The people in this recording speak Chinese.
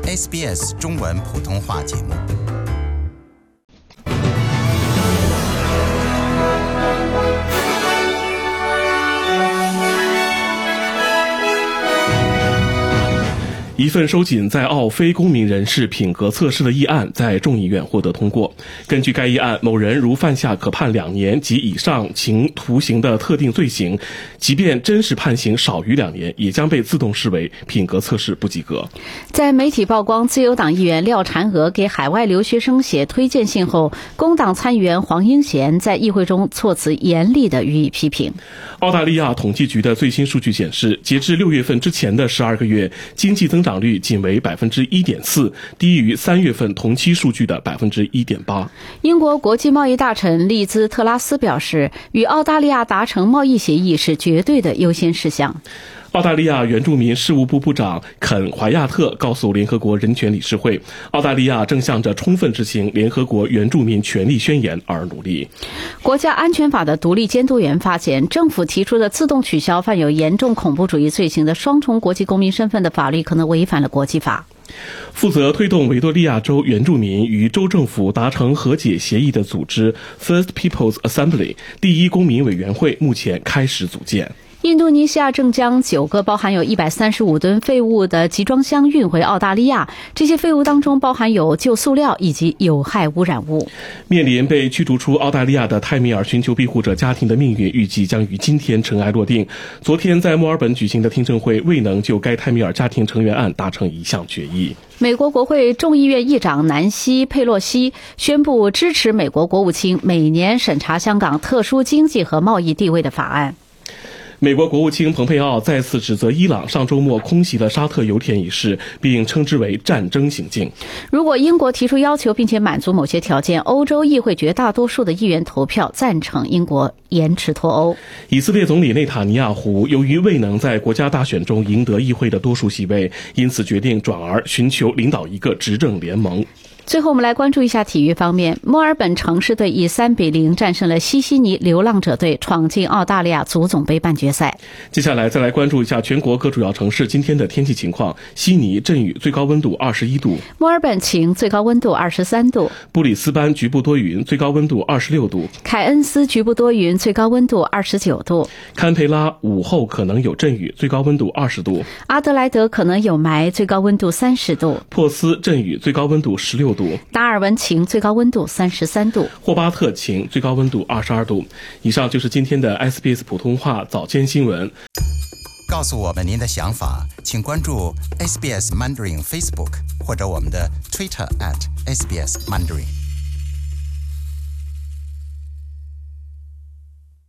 SBS 中文普通话节目。 一份收紧在澳非公民人士品格测试的议案在众议院获得通过。根据该议案，某人如犯下可判2年及以上徒刑的特定罪行，即便真实判刑少于2年，也将被自动视为品格测试不及格。 在媒体曝光自由党议员廖婵娥给海外留学生写推荐信后，工党参议员黄英贤在议会中措辞严厉地予以批评。 澳大利亚统计局的最新数据显示，截至6月份之前的12个月，经济增长率仅为 1.4%， 低于3月份同期数据的 1.8%。 英国国际贸易大臣利兹特拉斯表示，与澳大利亚达成贸易协议是绝对的优先事项。 澳大利亚原住民事务部部长肯·怀亚特告诉联合国人权理事会，澳大利亚正向着充分执行联合国原住民权利宣言而努力。 国家安全法的独立监督员发现，政府提出的自动取消犯有严重恐怖主义罪行的双重国际公民身份的法律可能违反了国际法。 负责推动维多利亚州原住民与州政府达成和解协议的组织 First Peoples Assembly 第一公民委员会目前开始组建。 印度尼西亚正将9个包含有135吨废物的集装箱运回澳大利亚，这些废物当中包含有旧塑料以及有害污染物。 面临被驱逐出澳大利亚的泰米尔寻求庇护者家庭的命运预计将于今天尘埃落定。昨天在墨尔本举行的听证会未能就该泰米尔家庭成员案达成一项决议。 美国国会众议院议长南希·佩洛西宣布支持美国国务卿每年审查香港特殊经济和贸易地位的法案。 美国国务卿蓬佩奥再次指责伊朗上周末空袭了沙特油田一事，并称之为战争行径。 如果英国提出要求并且满足某些条件，欧洲议会绝大多数的议员投票赞成英国延迟脱欧。 以色列总理内塔尼亚胡由于未能在国家大选中赢得议会的多数席位，因此决定转而寻求领导一个执政联盟。 最后我们来关注一下体育方面，墨尔本城市队以3-0战胜了西悉尼流浪者队，闯进澳大利亚足总杯半决赛。 接下来再来关注一下全国各主要城市今天的天气情况。悉尼阵雨，最高温度21度； 墨尔本晴，最高温度23度； 布里斯班局部多云，最高温度26度； 凯恩斯局部多云，最高温度29度； 堪培拉午后可能有阵雨，最高温度20度； 阿德莱德可能有霾，最高温度30度； 珀斯阵雨，最高温度16度； 达尔文晴，最高温度33度； 霍巴特晴，最高温度22度。以上就是今天的 SBS 普通话早间新闻。 告诉我们您的想法，请关注 SBS Mandarin Facebook 或者我们的 Twitter @SBS Mandarin。